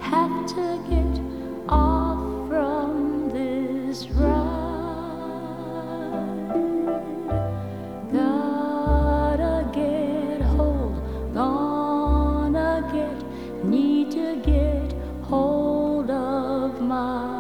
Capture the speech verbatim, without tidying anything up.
have to get off from this ride. Gotta get hold, gonna get, need to get hold of my